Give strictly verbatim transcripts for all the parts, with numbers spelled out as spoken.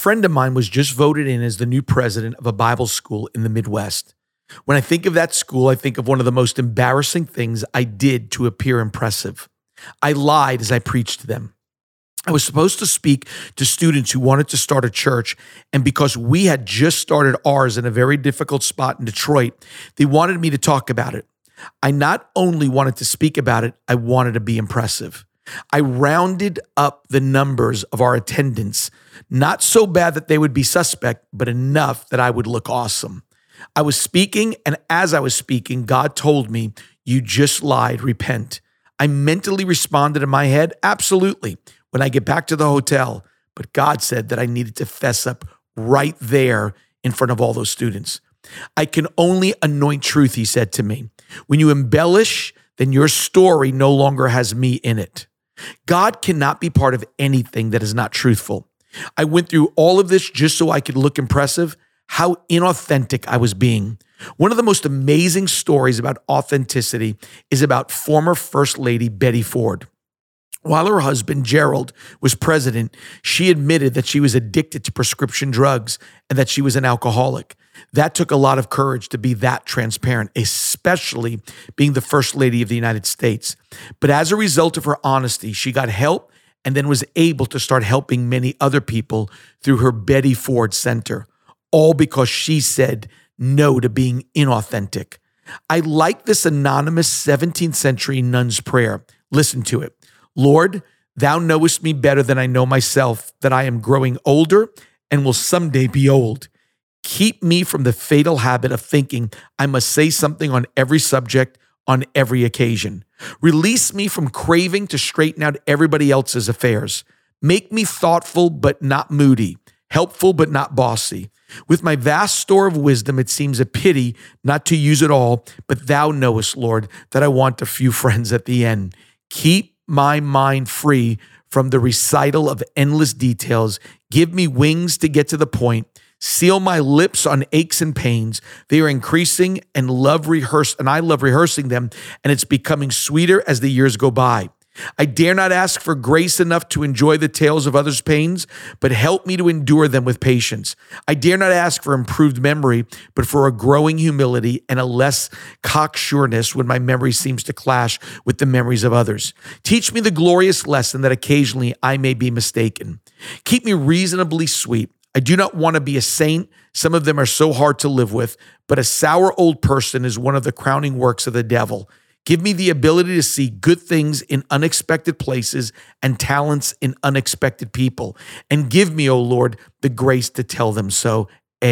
friend of mine was just voted in as the new president of a Bible school in the Midwest. When I think of that school, I think of one of the most embarrassing things I did to appear impressive. I lied as I preached to them. I was supposed to speak to students who wanted to start a church, and because we had just started ours in a very difficult spot in Detroit, they wanted me to talk about it. I not only wanted to speak about it, I wanted to be impressive. I rounded up the numbers of our attendance, not so bad that they would be suspect, but enough that I would look awesome. I was speaking, and as I was speaking, God told me, "You just lied, repent." I mentally responded in my head, absolutely, when I get back to the hotel, but God said that I needed to fess up right there in front of all those students. I can only anoint truth, he said to me. When you embellish, then your story no longer has me in it. God cannot be part of anything that is not truthful. I went through all of this just so I could look impressive. How inauthentic I was being. One of the most amazing stories about authenticity is about former First Lady Betty Ford. While her husband, Gerald, was president, she admitted that she was addicted to prescription drugs and that she was an alcoholic. That took a lot of courage to be that transparent, especially being the First Lady of the United States. But as a result of her honesty, she got help and then was able to start helping many other people through her Betty Ford Center, all because she said no to being inauthentic. I like this anonymous seventeenth century nun's prayer. Listen to it. Lord, thou knowest me better than I know myself, that I am growing older and will someday be old. Keep me from the fatal habit of thinking I must say something on every subject, on every occasion. Release me from craving to straighten out everybody else's affairs. Make me thoughtful but not moody, helpful but not bossy. With my vast store of wisdom, it seems a pity not to use it all, but thou knowest, Lord, that I want a few friends at the end. Keep my mind free from the recital of endless details. Give me wings to get to the point. Seal my lips on aches and pains. They are increasing and love rehearse, and I love rehearsing them, and it's becoming sweeter as the years go by. I dare not ask for grace enough to enjoy the tales of others' pains, but help me to endure them with patience. I dare not ask for improved memory, but for a growing humility and a less cocksureness when my memory seems to clash with the memories of others. Teach me the glorious lesson that occasionally I may be mistaken. Keep me reasonably sweet. I do not want to be a saint. Some of them are so hard to live with, but a sour old person is one of the crowning works of the devil. Give me the ability to see good things in unexpected places and talents in unexpected people. And give me, O Lord, the grace to tell them so.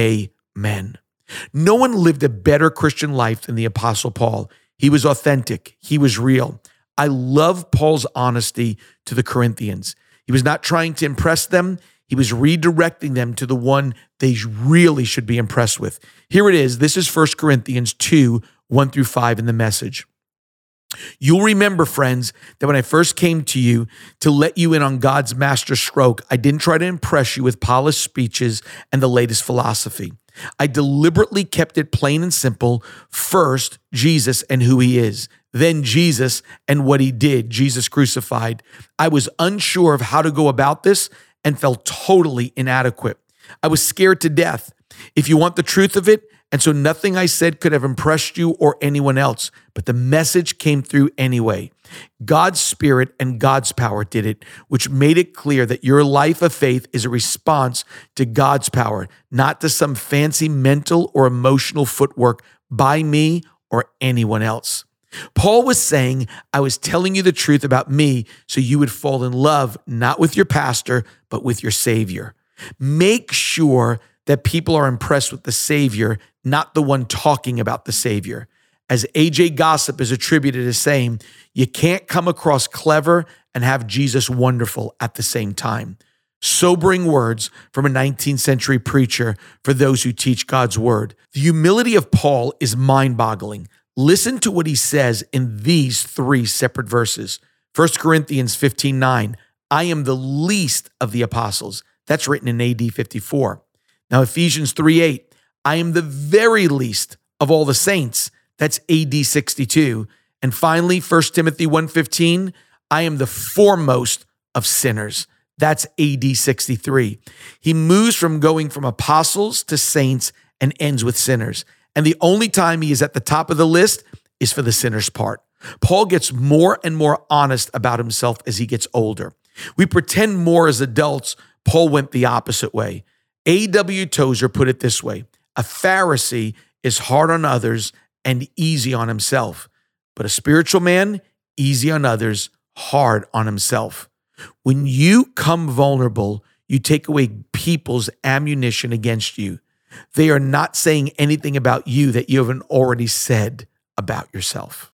Amen. No one lived a better Christian life than the Apostle Paul. He was authentic. He was real. I love Paul's honesty to the Corinthians. He was not trying to impress them. He was redirecting them to the one they really should be impressed with. Here it is. This is First Corinthians two, one through five in the Message. You'll remember, friends, that when I first came to you to let you in on God's master stroke, I didn't try to impress you with polished speeches and the latest philosophy. I deliberately kept it plain and simple. First, Jesus and who he is. Then Jesus and what he did, Jesus crucified. I was unsure of how to go about this and felt totally inadequate. I was scared to death. If you want the truth of it, and so nothing I said could have impressed you or anyone else, but the message came through anyway. God's Spirit and God's power did it, which made it clear that your life of faith is a response to God's power, not to some fancy mental or emotional footwork by me or anyone else. Paul was saying, I was telling you the truth about me so you would fall in love, not with your pastor, but with your Savior. Make sure that people are impressed with the Savior, not the one talking about the Savior. As A J Gossip is attributed as saying, you can't come across clever and have Jesus wonderful at the same time. Sobering words from a nineteenth century preacher for those who teach God's word. The humility of Paul is mind-boggling. Listen to what he says in these three separate verses. First Corinthians fifteen nine, I am the least of the apostles. That's written in A D fifty-four. Now, Ephesians three eight, I am the very least of all the saints. That's A D sixty-two. And finally, First Timothy one fifteen, I am the foremost of sinners. That's A D sixty-three. He moves from going from apostles to saints and ends with sinners. And the only time he is at the top of the list is for the sinner's part. Paul gets more and more honest about himself as he gets older. We pretend more as adults. Paul went the opposite way. A W Tozer put it this way: a Pharisee is hard on others and easy on himself, but a spiritual man, easy on others, hard on himself. When you come vulnerable, you take away people's ammunition against you. They are not saying anything about you that you haven't already said about yourself.